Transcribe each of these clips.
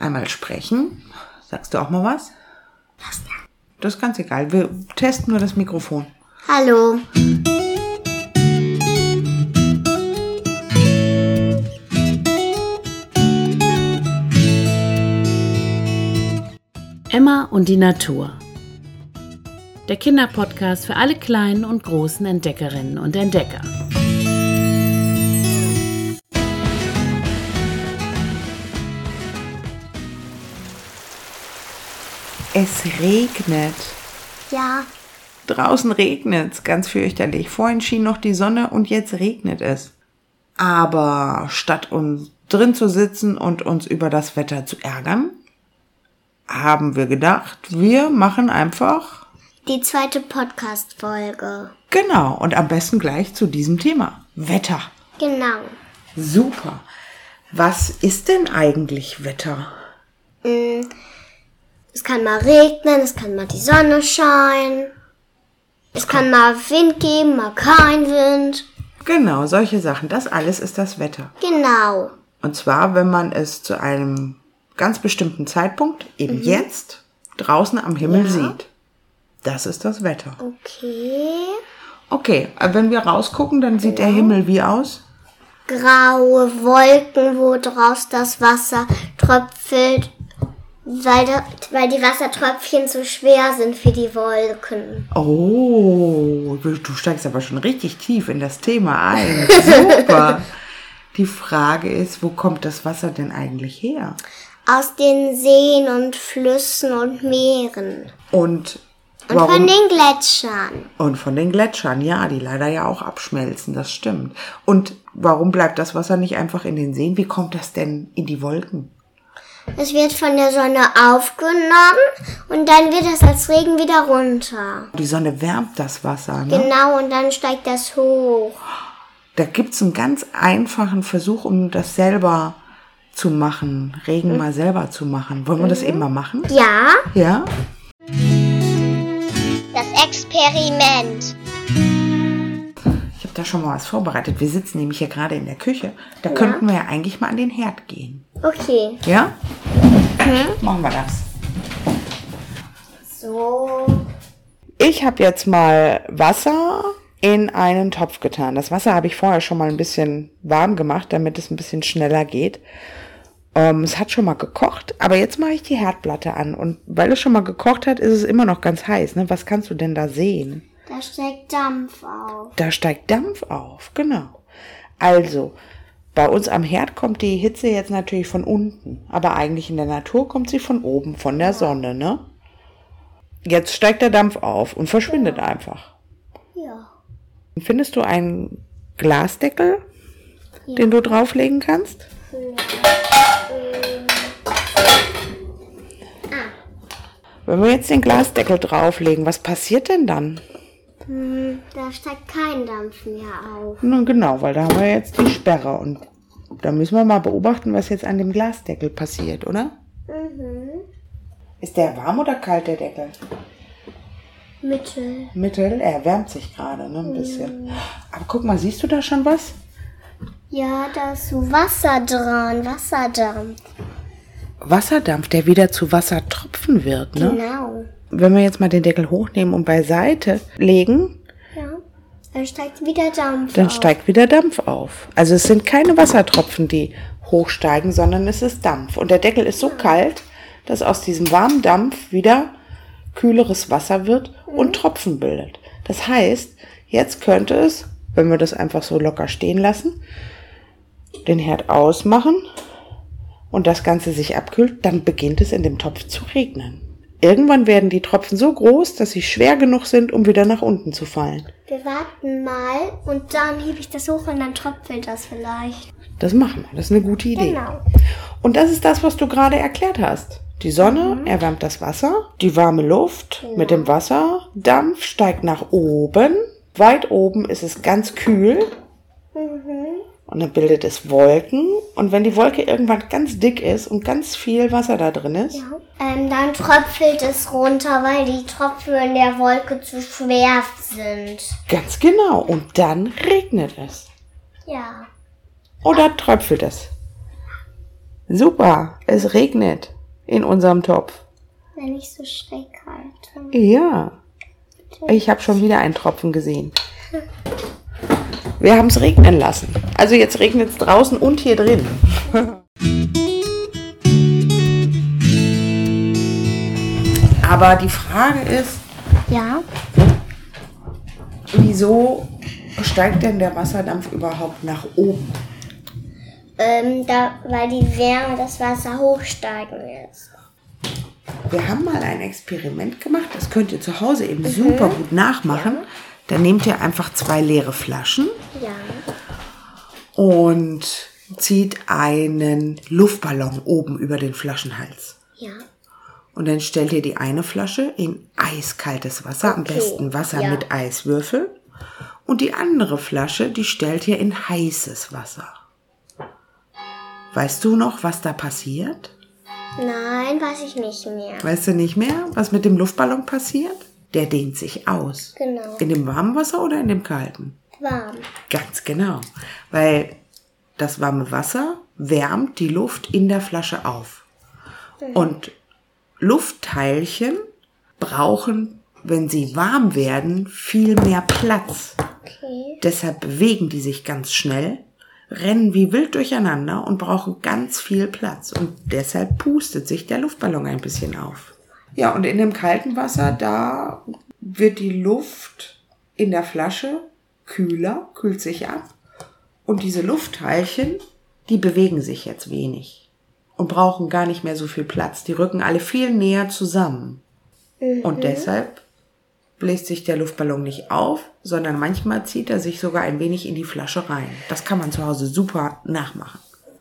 einmal sprechen. Sagst du auch mal was? Was denn? Das ist ganz egal. Wir testen nur das Mikrofon. Hallo. Emma und die Natur. Der Kinderpodcast für alle kleinen und großen Entdeckerinnen und Entdecker. Es regnet. Ja. Draußen regnet es, ganz fürchterlich. Vorhin schien noch die Sonne und jetzt regnet es. Aber statt uns drin zu sitzen und uns über das Wetter zu ärgern, haben wir gedacht, wir machen einfach Die zweite Podcast-Folge. genau und am besten gleich zu diesem Thema. Wetter. Genau. Super. Was ist denn eigentlich Wetter? Es kann mal regnen, es kann mal die Sonne scheinen. Es kann mal Wind geben, mal kein Wind. Genau, solche Sachen. Das alles ist das Wetter. Genau. Und zwar, wenn man es zu einem ganz bestimmten Zeitpunkt, eben jetzt, draußen am Himmel sieht. Das ist das Wetter. Okay. Okay, aber wenn wir rausgucken, dann sieht der Himmel wie aus? Graue Wolken, wo draus das Wasser tröpfelt, weil die Wassertröpfchen zu schwer sind für die Wolken. Oh, du steigst aber schon richtig tief in das Thema ein. Super. Die Frage ist, wo kommt das Wasser denn eigentlich her? Aus den Seen und Flüssen und Meeren. Und Und von den Gletschern. Und von den Gletschern, ja, die leider ja auch abschmelzen, das stimmt. Und warum bleibt das Wasser nicht einfach in den Seen? Wie kommt das denn in die Wolken? Es wird von der Sonne aufgenommen und dann wird es als Regen wieder runter. Die Sonne wärmt das Wasser, ne? Genau, und dann steigt das hoch. Da gibt's einen ganz einfachen Versuch, um das selber zu machen, Regen mal selber zu machen. Wollen wir das eben mal machen? Ja, Ja? das Experiment. Ich habe da schon mal was vorbereitet. Wir sitzen nämlich hier gerade in der Küche. Da könnten wir ja eigentlich mal an den Herd gehen. Okay. Ja? Machen wir das. So. Ich habe jetzt mal Wasser in einen Topf getan. Das Wasser habe ich vorher schon mal ein bisschen warm gemacht, damit es ein bisschen schneller geht. Es hat schon mal gekocht, aber jetzt mache ich die Herdplatte an. Und weil es schon mal gekocht hat, ist es immer noch ganz heiß. Ne? Was kannst du denn da sehen? Da steigt Dampf auf. Da steigt Dampf auf, genau. Also, bei uns am Herd kommt die Hitze jetzt natürlich von unten. Aber eigentlich in der Natur kommt sie von oben, von der Sonne, ne? Jetzt steigt der Dampf auf und verschwindet einfach. Ja. Findest du einen Glasdeckel, den du drauflegen kannst? Wenn wir jetzt den Glasdeckel drauflegen, was passiert denn dann? Da steigt kein Dampf mehr auf. Nun genau, weil da haben wir jetzt die Sperre und da müssen wir mal beobachten, was jetzt an dem Glasdeckel passiert, oder? Ist der warm oder kalt, der Deckel? Mittel. Mittel, er wärmt sich gerade, ne, ein bisschen. Aber guck mal, siehst du da schon was? Ja, da ist so Wasser dran, Wasserdampf. Wasserdampf, der wieder zu Wassertropfen wird, ne? Genau. Wenn wir jetzt mal den Deckel hochnehmen und beiseite legen, Ja. Dann steigt wieder Dampf dann auf. steigt wieder Dampf auf. Also es sind keine Wassertropfen, die hochsteigen, sondern es ist Dampf. Und der Deckel ist so kalt, dass aus diesem warmen Dampf wieder kühleres Wasser wird und Tropfen bildet. Das heißt, jetzt könnte es, wenn wir das einfach so locker stehen lassen, den Herd ausmachen und das Ganze sich abkühlt, dann beginnt es in dem Topf zu regnen. Irgendwann werden die Tropfen so groß, dass sie schwer genug sind, um wieder nach unten zu fallen. Wir warten mal und dann hebe ich das hoch und dann tröpfelt das vielleicht. Das machen wir, das ist eine gute Idee. Genau. Und das ist das, was du gerade erklärt hast. Die Sonne erwärmt das Wasser, die warme Luft mit dem Wasser, Dampf steigt nach oben, weit oben ist es ganz kühl und dann bildet es Wolken und wenn die Wolke irgendwann ganz dick ist und ganz viel Wasser da drin ist, Dann tröpfelt es runter, weil die Tropfen in der Wolke zu schwer sind. ganz genau, und dann regnet es Ja. oder tröpfelt es. Super, es regnet in unserem Topf. Wenn ich so schräg halte. Ja, ich habe schon wieder einen Tropfen gesehen. Wir haben es regnen lassen. Also jetzt regnet es draußen und hier drin. Aber die Frage ist, Ja. wieso steigt denn der Wasserdampf überhaupt nach oben? Weil die Wärme das Wasser hochsteigen lässt. Wir haben mal ein Experiment gemacht, das könnt ihr zu Hause eben super gut nachmachen. Ja. Dann nehmt ihr einfach 2 leere Flaschen Ja. und zieht einen Luftballon oben über den Flaschenhals. Ja. Und dann stellt ihr die eine Flasche in eiskaltes Wasser, am besten Wasser mit Eiswürfel. Und die andere Flasche, die stellt ihr in heißes Wasser. Weißt du noch, was da passiert? Nein, weiß ich nicht mehr. Weißt du nicht mehr, was mit dem Luftballon passiert? Der dehnt sich aus. Genau. In dem warmen Wasser oder in dem kalten? Warm. Ganz genau. Weil das warme Wasser wärmt die Luft in der Flasche auf. Und Luftteilchen brauchen, wenn sie warm werden, viel mehr Platz. Okay. Deshalb bewegen die sich ganz schnell, rennen wie wild durcheinander und brauchen ganz viel Platz. Und deshalb pustet sich der Luftballon ein bisschen auf. Ja, und in dem kalten Wasser, da wird die Luft in der Flasche kühler, kühlt sich ab. Und diese Luftteilchen, die bewegen sich jetzt wenig und brauchen gar nicht mehr so viel Platz. Die rücken alle viel näher zusammen. Und deshalb bläst sich der Luftballon nicht auf, sondern manchmal zieht er sich sogar ein wenig in die Flasche rein. Das kann man zu Hause super nachmachen.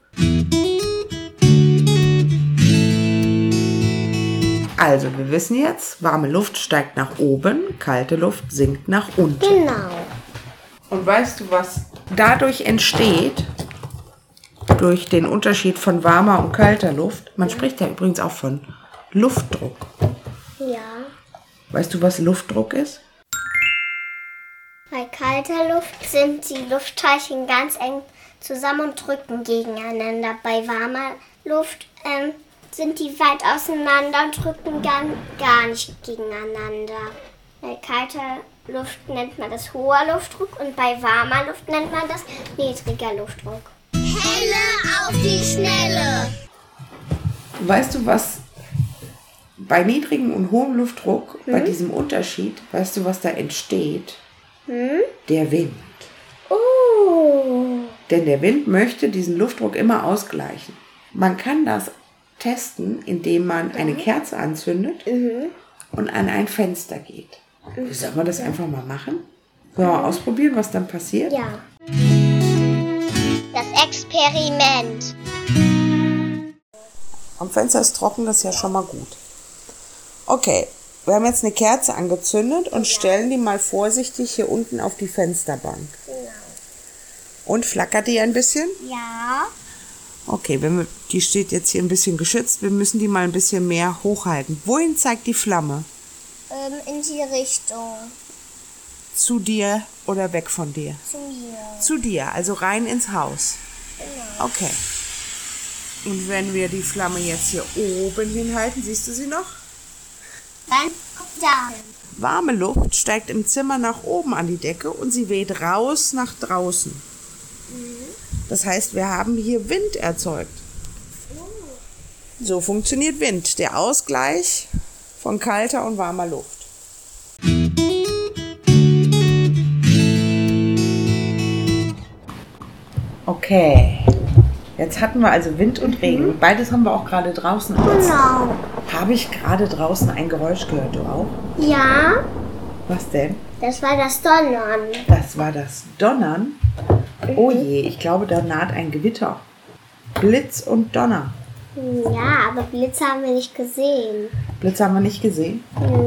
Also, wir wissen jetzt, warme Luft steigt nach oben, kalte Luft sinkt nach unten. Genau. Und weißt du, was dadurch entsteht? Durch den Unterschied von warmer und kalter Luft. Man spricht ja übrigens auch von Luftdruck. Ja. Weißt du, was Luftdruck ist? Bei kalter Luft sind die Luftteilchen ganz eng zusammen und drücken gegeneinander. Bei warmer Luft sind die weit auseinander und drücken gar nicht gegeneinander. Bei kalter Luft nennt man das hoher Luftdruck und bei warmer Luft nennt man das niedriger Luftdruck. Helle auf die Schnelle! Weißt du, was bei niedrigem und hohem Luftdruck, bei diesem Unterschied, weißt du, was da entsteht? Der Wind. Oh. Denn der Wind möchte diesen Luftdruck immer ausgleichen. Man kann das testen, indem man eine Kerze anzündet und an ein Fenster geht. Sollen wir das einfach mal machen? Sollen wir ausprobieren, was dann passiert? Ja. Das Experiment. Am Fenster ist trocken, das ist ja schon mal gut. Okay, wir haben jetzt eine Kerze angezündet und stellen die mal vorsichtig hier unten auf die Fensterbank. Genau. Und flackert die ein bisschen? Ja. Okay, die steht jetzt hier ein bisschen geschützt. Wir müssen die mal ein bisschen mehr hochhalten. Wohin zeigt die Flamme? In die Richtung. Zu dir oder weg von dir? Zu mir. Zu dir, also rein ins Haus. Genau. Okay. Und wenn wir die Flamme jetzt hier oben hinhalten, siehst du sie noch? Dann da. Warme Luft steigt im Zimmer nach oben an die Decke und sie weht raus nach draußen. Das heißt, wir haben hier Wind erzeugt. So funktioniert Wind, der Ausgleich von kalter und warmer Luft. Okay, jetzt hatten wir also Wind und Regen. Beides haben wir auch gerade draußen. Genau. Habe ich gerade draußen ein Geräusch gehört, du auch? Ja, Was denn? das war das Donnern. Das war das Donnern. Oh je, ich glaube, da naht ein Gewitter. Blitz und Donner. Ja, aber Blitze haben wir nicht gesehen. Blitz haben wir nicht gesehen.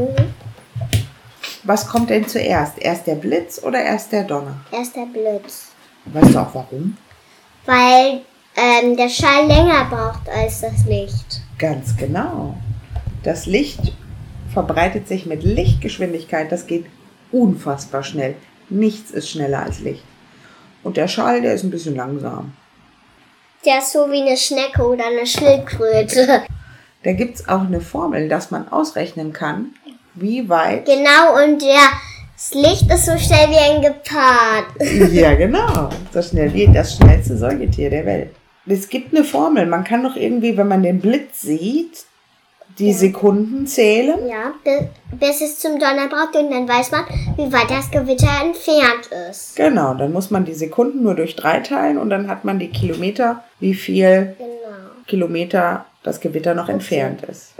Was kommt denn zuerst? Erst der Blitz oder erst der Donner? Erst der Blitz. Weißt du auch warum? Weil der Schall länger braucht als das Licht. Ganz genau. Das Licht verbreitet sich mit Lichtgeschwindigkeit. Das geht unfassbar schnell. Nichts ist schneller als Licht. Und der Schall, der ist ein bisschen langsam. Der ist so wie eine Schnecke oder eine Schildkröte. Da gibt es auch eine Formel, dass man ausrechnen kann, wie weit... Genau, und das Licht ist so schnell wie ein Gepard. Ja, genau. So schnell wie das schnellste Säugetier der Welt. Es gibt eine Formel. Man kann doch irgendwie, wenn man den Blitz sieht, die Sekunden zählen. Ja, bis es zum Donner braucht und dann weiß man, wie weit das Gewitter entfernt ist. Genau, dann muss man die Sekunden nur durch 3 teilen und dann hat man die Kilometer, wie viel Kilometer das Gewitter noch entfernt ist.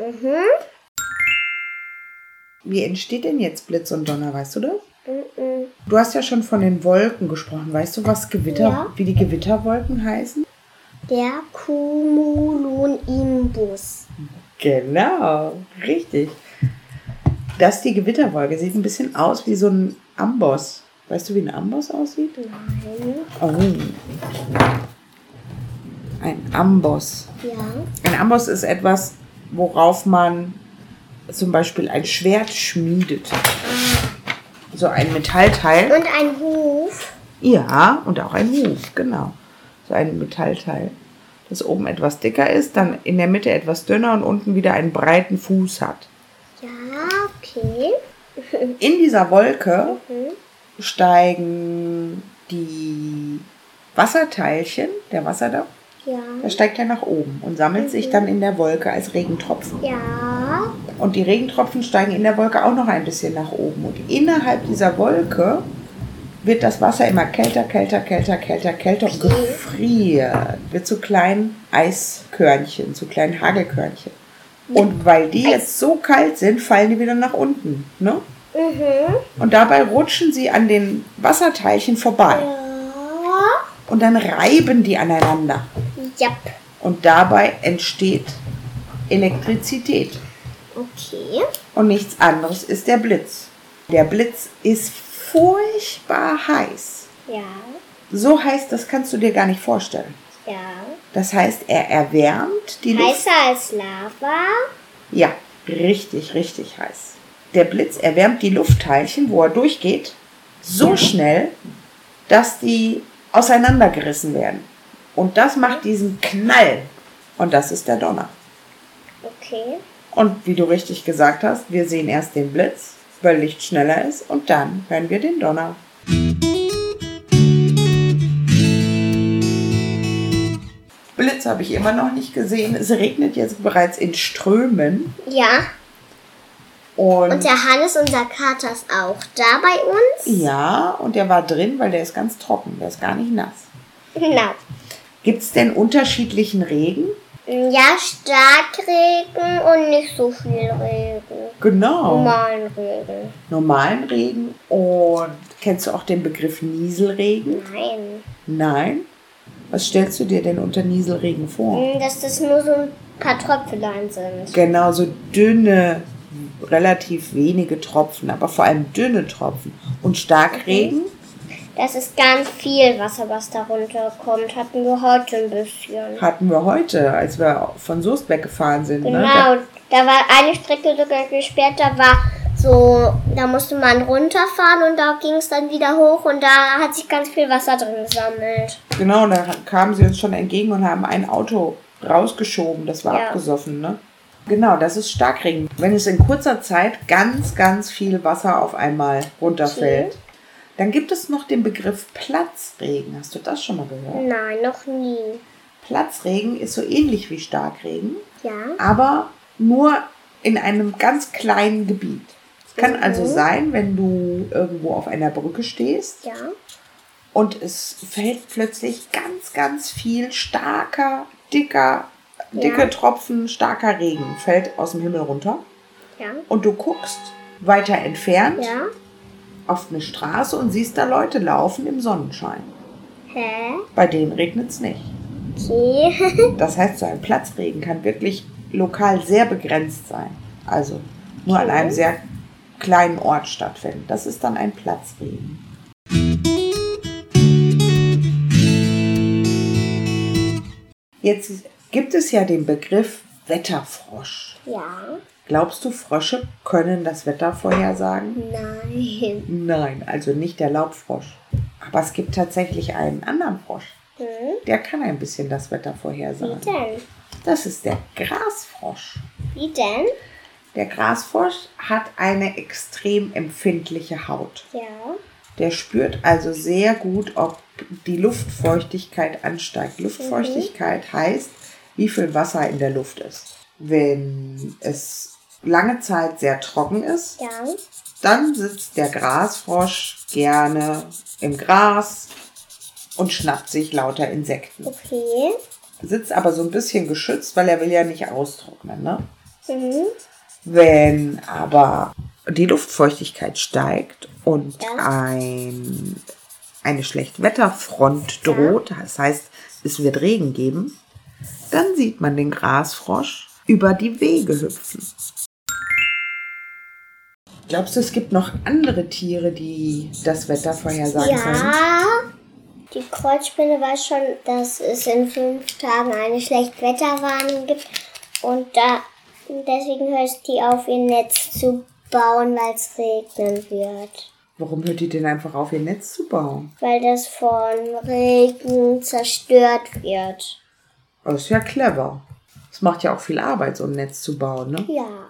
Wie entsteht denn jetzt Blitz und Donner, weißt du das? Du hast ja schon von den Wolken gesprochen. Weißt du, was wie die Gewitterwolken heißen? Der Cumulonimbus. Genau, richtig. Das ist die Gewitterwolke. Sieht ein bisschen aus wie so ein Amboss. Weißt du, wie ein Amboss aussieht? Nein. Oh. Ein Amboss. Ja. Ein Amboss ist etwas, worauf man zum Beispiel ein Schwert schmiedet. So ein Metallteil. Und ein Huf. Ja, und auch ein Huf, genau. So ein Metallteil, das oben etwas dicker ist, dann in der Mitte etwas dünner und unten wieder einen breiten Fuß hat. Ja, okay. In dieser Wolke steigen die Wasserteilchen, der Wasserdampf, Ja. der steigt ja nach oben und sammelt sich dann in der Wolke als Regentropfen. Ja. Und die Regentropfen steigen in der Wolke auch noch ein bisschen nach oben. Und innerhalb dieser Wolke wird das Wasser immer kälter und gefriert. Wird zu kleinen Eiskörnchen, zu kleinen Hagelkörnchen. Und weil die jetzt so kalt sind, fallen die wieder nach unten. Ne? Und dabei rutschen sie an den Wasserteilchen vorbei. Und dann reiben die aneinander. Ja. Und dabei entsteht Elektrizität. Okay. Und nichts anderes ist der Blitz. Der Blitz ist furchtbar heiß. Ja. So heiß, das kannst du dir gar nicht vorstellen. Ja. Das heißt, er erwärmt die Luft. Heißer als Lava. Ja, richtig heiß. Der Blitz erwärmt die Luftteilchen, wo er durchgeht, so schnell, dass die auseinandergerissen werden. Und das macht diesen Knall. Und das ist der Donner. Okay. Und wie du richtig gesagt hast, wir sehen erst den Blitz, weil Licht schneller ist, und dann hören wir den Donner. Blitz habe ich immer noch nicht gesehen. Es regnet jetzt bereits in Strömen. Ja. Und der Hannes, unser Kater, ist auch da bei uns. ja, und der war drin, weil der ist ganz trocken. Der ist gar nicht nass. Genau. Gibt es denn unterschiedlichen Regen? Ja, Starkregen und nicht so viel Regen. Genau. Normalen Regen. Normalen Regen. Und kennst du auch den Begriff Nieselregen? Nein. Nein? Was stellst du dir denn unter Nieselregen vor? Dass das nur so ein paar Tröpfelein sind. Genau, so dünne, relativ wenige Tropfen, aber vor allem dünne Tropfen. Und Starkregen? Das ist ganz viel Wasser, was da runterkommt. Hatten wir heute ein bisschen. Hatten wir heute, als wir von Soest weggefahren sind. Genau, Ne? da war eine Strecke sogar gesperrt, da musste man runterfahren und da ging es dann wieder hoch und da hat sich ganz viel Wasser drin gesammelt. Genau, da kamen sie uns schon entgegen und haben ein Auto rausgeschoben, das war abgesoffen, ne? Genau, das ist Starkregen. Wenn es in kurzer Zeit ganz viel Wasser auf einmal runterfällt. Dann gibt es noch den Begriff Platzregen. Hast du das schon mal gehört? Nein, noch nie. Platzregen ist so ähnlich wie Starkregen, Ja. aber nur in einem ganz kleinen Gebiet. Es kann also sein, wenn du irgendwo auf einer Brücke stehst Ja. und es fällt plötzlich ganz viel dicke Tropfen, starker Regen fällt aus dem Himmel runter. Ja. Und du guckst weiter entfernt Ja. auf eine Straße und siehst da Leute laufen im Sonnenschein. Hä? Bei denen regnet es nicht. Okay. Das heißt, so ein Platzregen kann wirklich lokal sehr begrenzt sein. Also nur an einem sehr kleinen Ort stattfinden. Das ist dann ein Platzregen. Jetzt gibt es ja den Begriff Wetterfrosch. Ja. Glaubst du, Frösche können das Wetter vorhersagen? Nein. Nein, also nicht der Laubfrosch. Aber es gibt tatsächlich einen anderen Frosch. Der kann ein bisschen das Wetter vorhersagen. Wie denn? Das ist der Grasfrosch. Wie denn? Der Grasfrosch hat eine extrem empfindliche Haut. Ja. Der spürt also sehr gut, ob die Luftfeuchtigkeit ansteigt. Luftfeuchtigkeit heißt, wie viel Wasser in der Luft ist. Wenn es lange Zeit sehr trocken ist, Ja. dann sitzt der Grasfrosch gerne im Gras und schnappt sich lauter Insekten. Okay. Sitzt aber so ein bisschen geschützt, weil er will ja nicht austrocknen, ne? Mhm. Wenn aber die Luftfeuchtigkeit steigt und Ja. eine Schlechtwetterfront droht, das heißt, es wird Regen geben, dann sieht man den Grasfrosch über die Wege hüpfen. Glaubst du, es gibt noch andere Tiere, die das Wetter vorhersagen können? Ja. Die Kreuzspinne weiß schon, dass es in 5 Tagen eine Schlechtwetterwarnung gibt. Und deswegen hört die auf, ihr Netz zu bauen, weil es regnen wird. Warum hört die denn einfach auf, ihr Netz zu bauen? Weil das von Regen zerstört wird. Das ist ja clever. Es macht ja auch viel Arbeit, so ein Netz zu bauen, ne? Ja.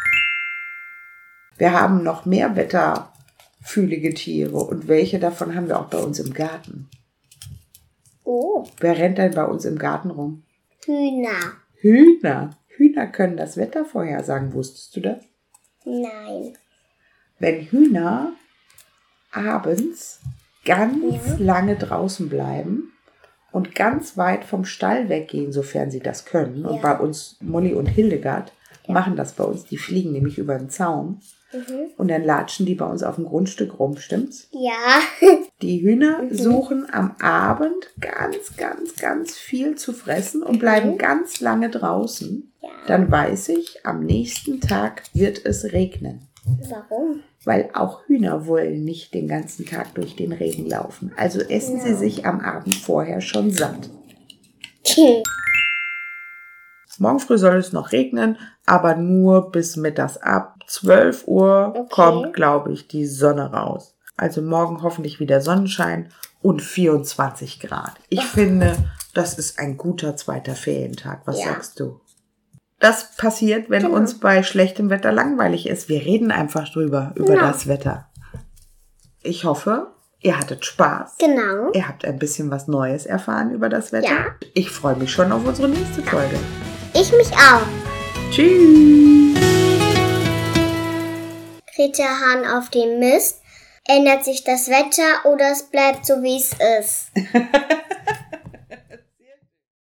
Wir haben noch mehr wetterfühlige Tiere und welche davon haben wir auch bei uns im Garten. Oh, Wer rennt denn bei uns im Garten rum? Hühner. Hühner. Hühner können das Wetter vorhersagen. Wusstest du das? Nein. Wenn Hühner abends ganz lange draußen bleiben und ganz weit vom Stall weggehen, sofern sie das können. Und bei uns, Molly und Hildegard, machen das bei uns. Die fliegen nämlich über den Zaun. Und dann latschen die bei uns auf dem Grundstück rum, stimmt's? Ja. Die Hühner suchen am Abend ganz viel zu fressen und bleiben ganz lange draußen. Ja. Dann weiß ich, am nächsten Tag wird es regnen. Warum? Weil auch Hühner wollen nicht den ganzen Tag durch den Regen laufen. Also essen sie sich am Abend vorher schon satt. Morgen früh soll es noch regnen, aber nur bis mittags. Ab 12 Uhr kommt, glaube ich, die Sonne raus. Also morgen hoffentlich wieder Sonnenschein und 24 Grad. Ich finde, das ist ein guter zweiter Ferientag. Was sagst du? Das passiert, wenn uns bei schlechtem Wetter langweilig ist. Wir reden einfach drüber, über das Wetter. Ich hoffe, ihr hattet Spaß. Genau. Ihr habt ein bisschen was Neues erfahren über das Wetter. Ja. Ich freue mich schon auf unsere nächste Folge. Ich mich auch. Tschüss. Kräht der Hahn auf dem Mist? Ändert sich das Wetter oder es bleibt so, wie es ist?